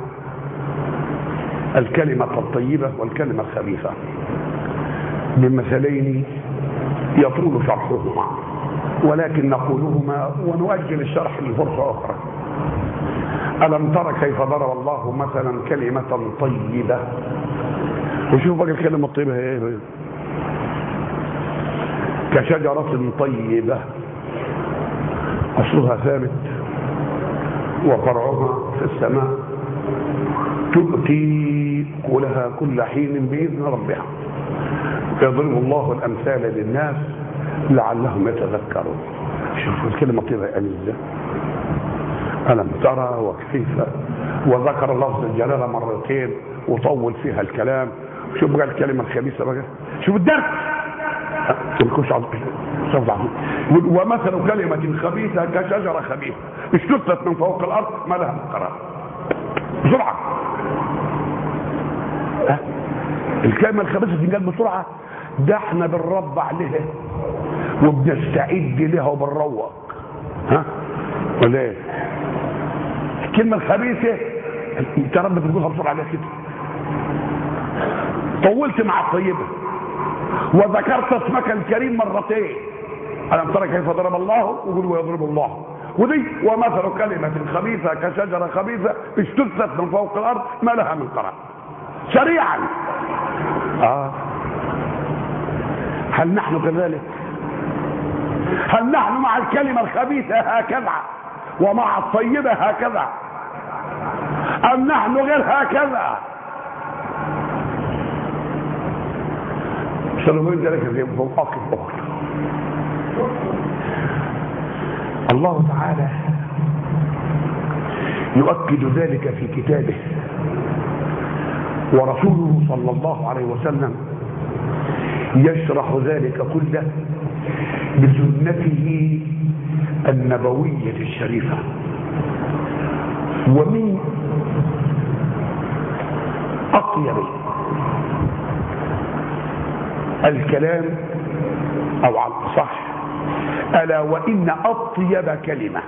الكلمة الطيبة والكلمة الخبيثة بمثلين يطول شرحهما، ولكن نقولهما ونؤجل الشرح لفرصة أخرى. ألم تر كيف ضرب الله مثلا كلمة طيبة؟ وشوف بقى الكلمة الطيبة هي ايه؟ كشجرة طيبة أصلها ثابت وفرعها في السماء تؤتي كلها كل حين بإذن ربها. يضرب الله الأمثال للناس لعلهم يتذكرون. شوفوا الكلمة الطيبة يعني ازاي. ألم ترى وكيف، وذكر لفظ الجلالة مرتين وطول فيها الكلام. شوف بقى الكلمة الخبيثة بقى، شوف الدرس ومثل كلمة خبيثة كشجرة خبيثة اجتثت من فوق الأرض ما لها من قرار. بسرعة الكلمة الخبيثة تنقال بسرعة. ده احنا بنربع عليها وبنستعد لها وبنروق. ها ولا ايه؟ الكلمة الخبيثة انت رب بتقولها بسرعة عليها كده. طولت مع الطيبة وذكرت اسمك الكريم مرتين. ألم ترى كيف ضرب الله؟ وقول ويضرب الله. ودي ومثل كلمة خبيثة كشجرة خبيثة اجتثت من فوق الأرض ما لها من قرار. سريعا. هل نحن كذلك؟ هل نحن مع الكلمة الخبيثة هكذا ومع الطيبة هكذا، أم نحن غير هكذا؟ سنبين ذلك في مواقف أخرى. الله تعالى يؤكد ذلك في كتابه ورسوله صلى الله عليه وسلم يشرح ذلك كله بسنته النبوية الشريفة. ومن أطيب الكلام أو على الصح ألا وإن أطيب كلمة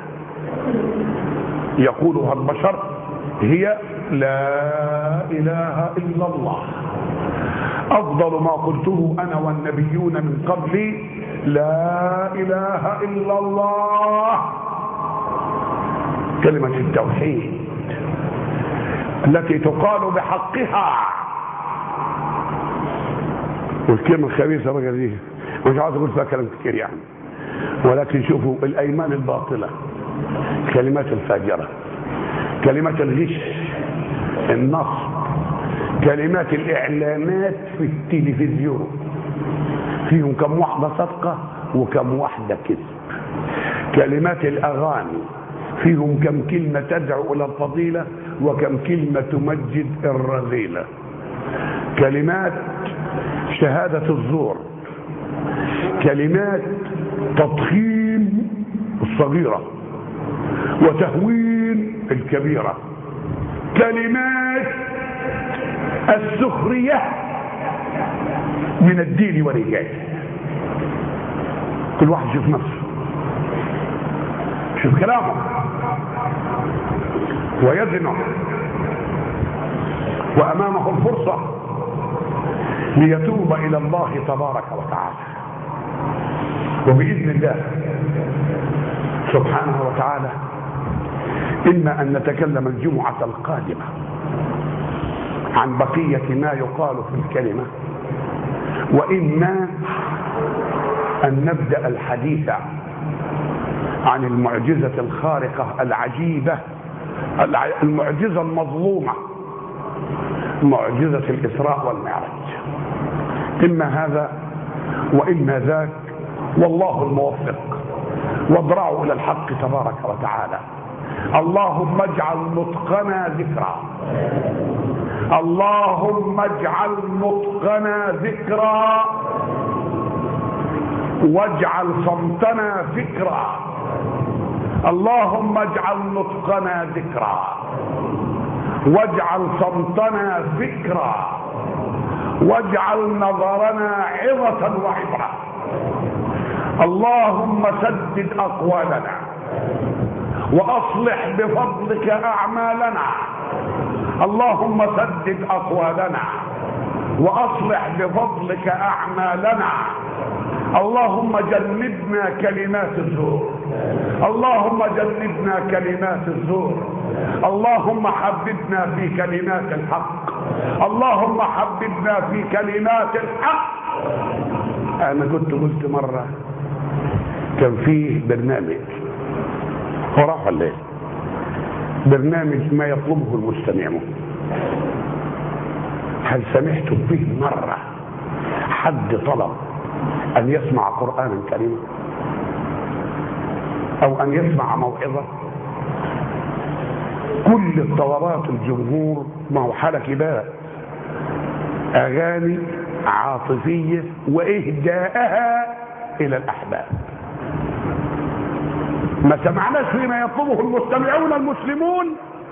يقولها البشر هي لا إله إلا الله. أفضل ما قلته أنا والنبيون من قبلي لا إله إلا الله، كلمة التوحيد التي تقال بحقها. والكلمة الخبيثة بقى دي مش عاوز أقول فيها كلام كتير يعني، ولكن شوفوا الأيمان الباطلة، كلمات الفاجرة، كلمات الغش، النصب، كلمات الإعلانات في التلفزيون، فيهم كم واحدة صدقة وكم واحدة كذب. كلمات الأغاني فيهم كم كلمة تدعو إلى الفضيلة وكم كلمة تمجد الرذيلة. كلمات شهادة الزور، كلمات تضخيم الصغيرة وتهوين الكبيرة، كلمات السخرية من الدين ورجاله. كل واحد يشوف نفسه، شوف كلامه ويزنه، وأمامه الفرصة ليتوب إلى الله تبارك وتعالى. وبإذن الله سبحانه وتعالى إما أن نتكلم الجمعة القادمة عن بقية ما يقال في الكلمة، وإما أن نبدأ الحديث عن المعجزة الخارقة العجيبة، المعجزة المظلومة، معجزة الإسراء والمعراج. إما هذا وإما ذاك، والله الموفق، وادرعوا إلى الحق تبارك وتعالى. اللهم اجعل نطقنا ذكرا، اللهم اجعل نطقنا ذكرا، واجعل صمتنا فكرا. اللهم اجعل نطقنا ذكرا واجعل صمتنا فكرا واجعل نظرنا عظة وعبرة. اللهم سدد أقوالنا وأصلح بفضلك أعمالنا. اللهم سدد أقوالنا وأصلح بفضلك أعمالنا. اللهم جنبنا كلمات الزور، اللهم جنبنا كلمات الزور. اللهم حببنا في كلمات الحق، اللهم حببنا في كلمات الحق. أنا كنت قلت مرة كان فيه برنامج خرافة الليل، برنامج ما يطلبه المستمعون. هل سمعتم به مرة حد طلب أن يسمع قرآنا كريما أو أن يسمع موعظة؟ كل الطلبات الجمهور ما هو حالة كبار، أغاني عاطفية وإهداءها إلى الأحباب. ما سمعناش فيما يطلبه المستمعون المسلمون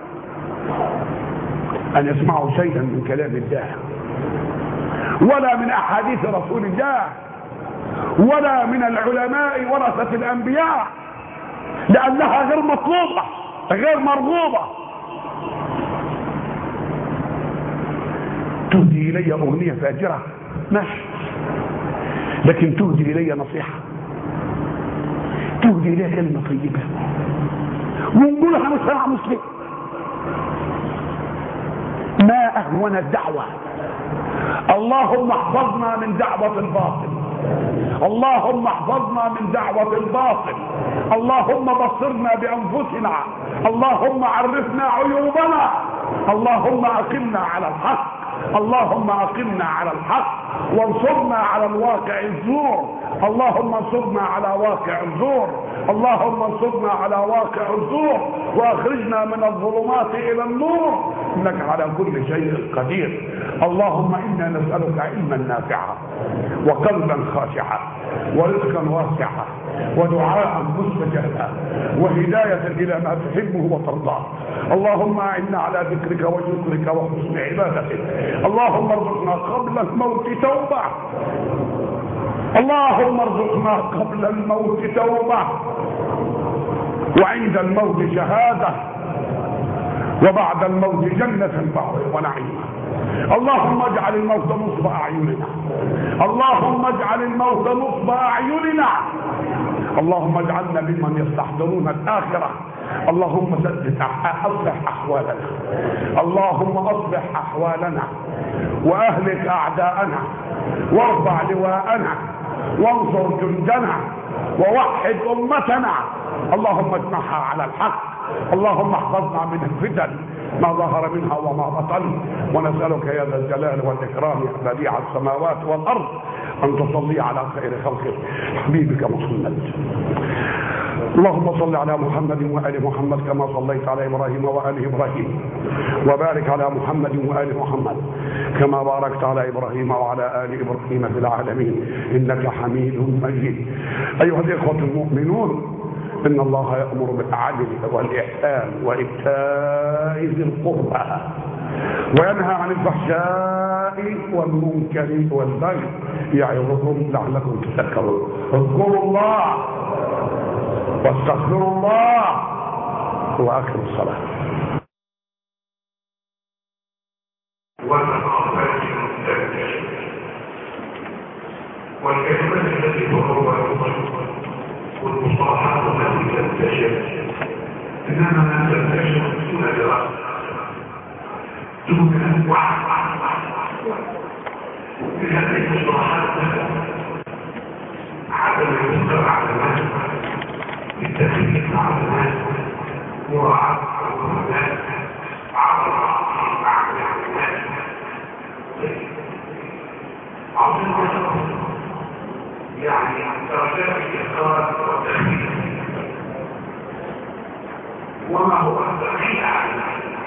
أن يسمعوا شيئا من كلام الله ولا من أحاديث رسول الله ولا من العلماء ورثة الأنبياء، لأنها غير مطلوبة غير مرغوبة. تهدي إلي أغنية فاجرة ماشي، لكن تهدي إلي نصيحة، تهدي إلي كلمة طيبة ونقولها مجتمع مسلم. ما أهون الدعوة. اللهم احفظنا من دعوة الباطل، اللهم احفظنا من دعوة الباطل. اللهم بصرنا بأنفسنا، اللهم عرفنا عيوبنا، اللهم أقمنا على الحق، اللهم أقمنا على الحق وانصرنا على الواقع الزور، اللهم انصرنا على واقع الزور. اللهم انصرنا على واقع السوء واخرجنا من الظلمات الى النور، انك على كل شيء قدير. اللهم انا نسالك علما نافعا وقلبا خاشعا ورزقا واسعا ودعاء مستجابا وهدايه الى ما تحبه وترضاه. اللهم اعنا على ذكرك وشكرك وحسن عبادتك. اللهم ارزقنا قبل الموت توبه، اللهم ارزقنا قبل الموت توبه وعند الموت شهاده وبعد الموت جنة ونعيما. اللهم اجعل الموت نصب اعيننا، اللهم اجعل الموت نصب اعيننا، اللهم اجعلنا ممن يستحضرون الاخره. اللهم اصلح احوالنا، اللهم اصلح احوالنا واهلك اعداءنا وارفع لواءنا وانصر جندنا ووحد امتنا. اللهم اجمعها على الحق، اللهم احفظنا من الفتن ما ظهر منها وما بطن، ونسألك يا ذا الجلال والإكرام يا بديع السماوات والأرض أن تصلي على خير خلقك حبيبك محمد. اللهم صل على محمد وآل محمد كما صليت على إبراهيم وآل إبراهيم، وبارك على محمد وآل محمد كما باركت على إبراهيم وعلى آل إبراهيم في العالمين إنك حميد مجيد. أيها الإخوة المؤمنون، إن الله يأمر بالعدل والإحسان وإيتاء ذي القربى وينهى عن الفحشاء والمنكر والبغي يعظكم لعلكم تذكرون. اذكروا الله واستغفروا الله وأقيموا الصلاة. والكلمات التي تقرب والمصطلحات التي تنتشر انما تنتشر دون دراسه دون وعي. في هذه المصطلحات عدم الانكار على الناس، التكليف على الناس، مراعاه الناس، عدم على الناس، عظيم يعني درجات الإخراج والتخفيف. وما هو التخفيف عنه؟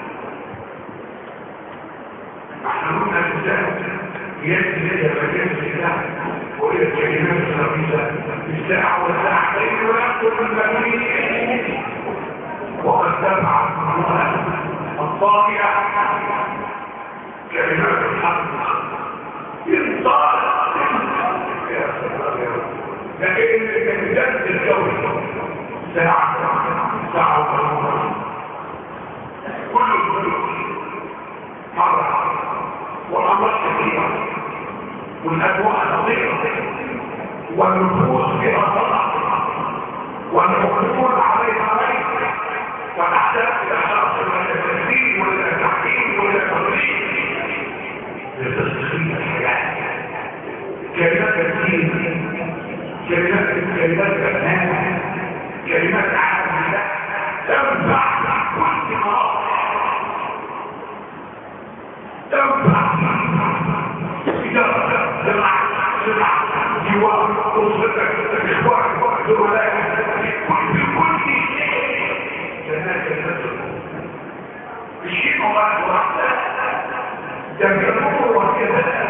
نحن قلنا الإنسان يأتي إلى مجال الله وإلى الكلمات الخبيثة بالساعة والساعتين ويأكل المبين، وقد تبع الله الطاغية كلمات الحق ينطلق. لكن الجد الجوي ساعة كل الظروف مرة والأمر كثيرة والأجواء خطيرة والنفوس فيها طلع والعقول عليها ريب، ونحتاج إلى شرط من التسليم وإلى التحكيم وإلى التدريب لتسخين الحياة. كلمات الدين، كلمات الأمان، كلمات عالم الله تنفع كل مرض، تنفع إذا سمع جوار أسرتك إخوانك زملائك بكل شيء. جنات النسل الشيء مبارك واحدة يجربه وكذا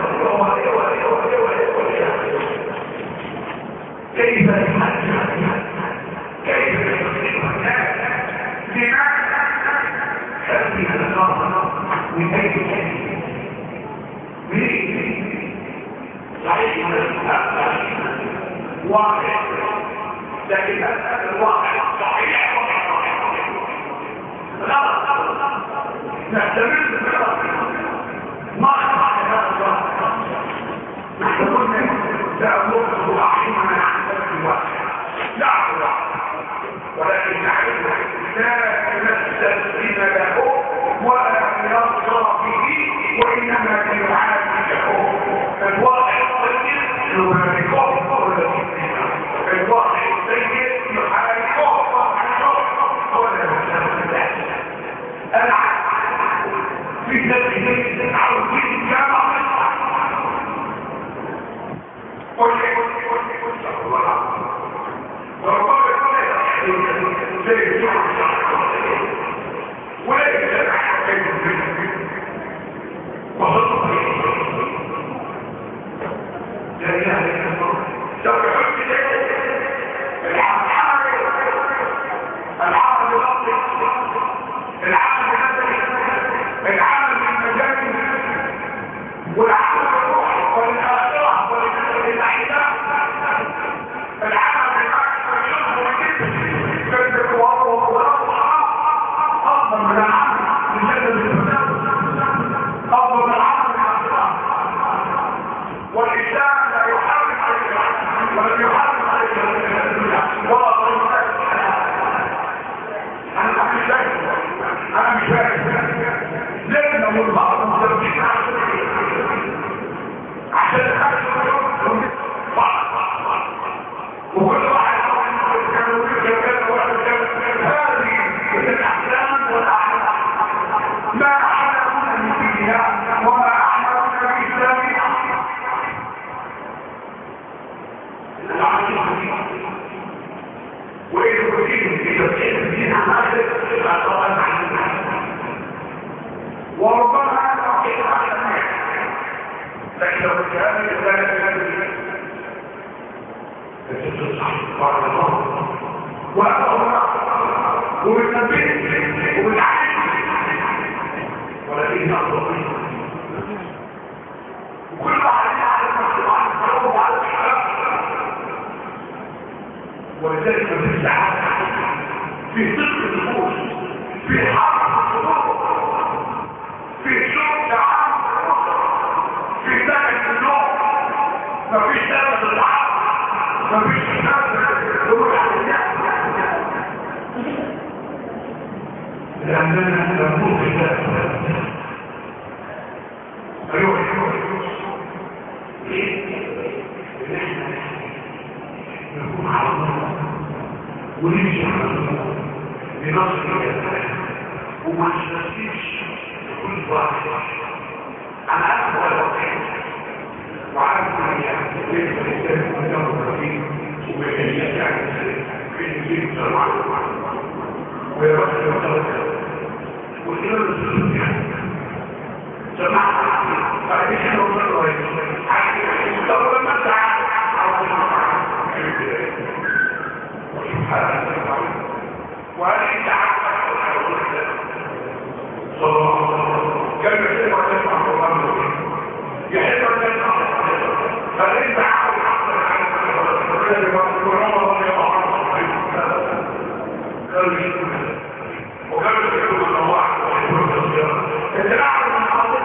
كيف يحدث كيف يصير الناس لماذا هذه النظرة من أي شيء صحيح واقع، لكن هذا الواقع صحيح غلط نحتمل ما أصبح هذا الواقع. نحن قلنا تأمره رحيمنا عن ذلك الواقع لا أعرف، ولكن نعلم لا نستسلم له ولا نرضى به، وإنما نعالجه. الواقع السيء نباركه الواقع السيء نحاربه ولا نستسلم له. أنا والاسلام لا يحرم عليك ولم يحرم عليك الدنيا ولا طريقة. انا مش فاهم ليه نقول بعض المسلمين عشان وكل واحد هذه الاحلام والاحلام ما اعلمنا من دينها وما اعلمنا من اسلامها. وايه الوجيه في تفكير الدين عن هذا وربما هذا لكن لو كان وبالتنبيه وبالعلم ولكن أفضل وكل واحد يعرف نفسه وعلى الحياة ولذلك في السعادة في صدق النفوس في حرب الصدور في شوق تعامل في سكن النوم مفيش سبب العقل مفيش سبب الروح لأننا نموت الله أيوة نكون على الله ونمشي على الله بنصر الله وما نستسيش كل واحد أنا أعرف ولا وعارف أن يحدث الإنسان قدام الرحيم ومكانيات يعني في المسيح سرعا ويرسل وطلقه وكلا الرسول يعني سمعت بعد كده وطلقه طب لما تعالى وسبحانه وهذه تعالى صلى الله عليه وسلم كان يحب أن يسمع القرآن يحب أن يسمع فليس عقل حقا على القرآن رضي الله عنه قالوا يشكرا وقالوا يشكرا من الله انت اعلم من حضرتك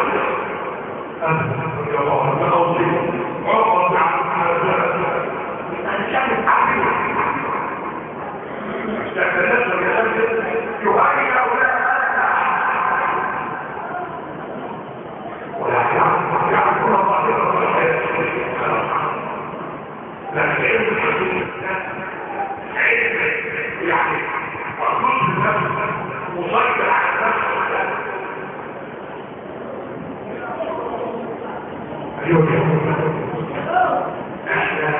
رضي الله عنه توصيل عقل عن انت شامل عقل استعمالات وكذلك يهاجم هؤلاء ولكن يعرفون الظاهرة والحياة لكن علم الحدود علم يعني مردود النفس مسيطر على النفس أيوة احنا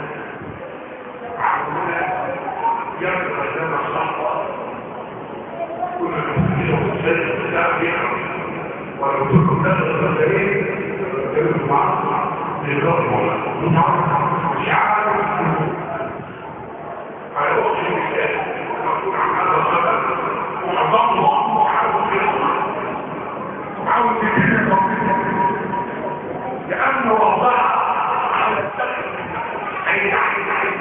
عقلنا يبقى لنا الصحوة كنا نفسه السيد السلام بيعرف ولو تكون نفس البشرين يجب معه للرغم مش عارف على وقت المثال مكتوب عن هذا الصدر ومعظمه وعاوز يصنع وعاوز يجيب لأنه وضع على السقف أي حاجات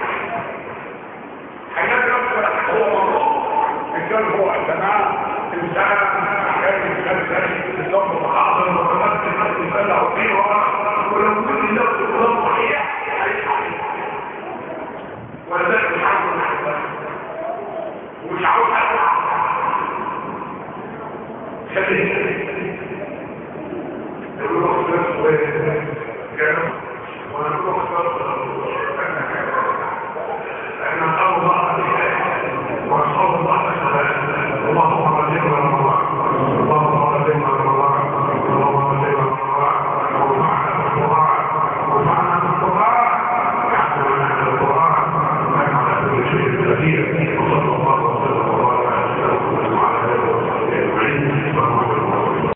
يصبح هو مرض كان هو الجماعة إنسان كان يتكلم الصوم وحاضر وتمثل الناس يسلع وفيه ولو كنت نفس الكلام صحيح ولذلك مش عاوز نحبها ومش عاوز حد خليه يقولوا نفسه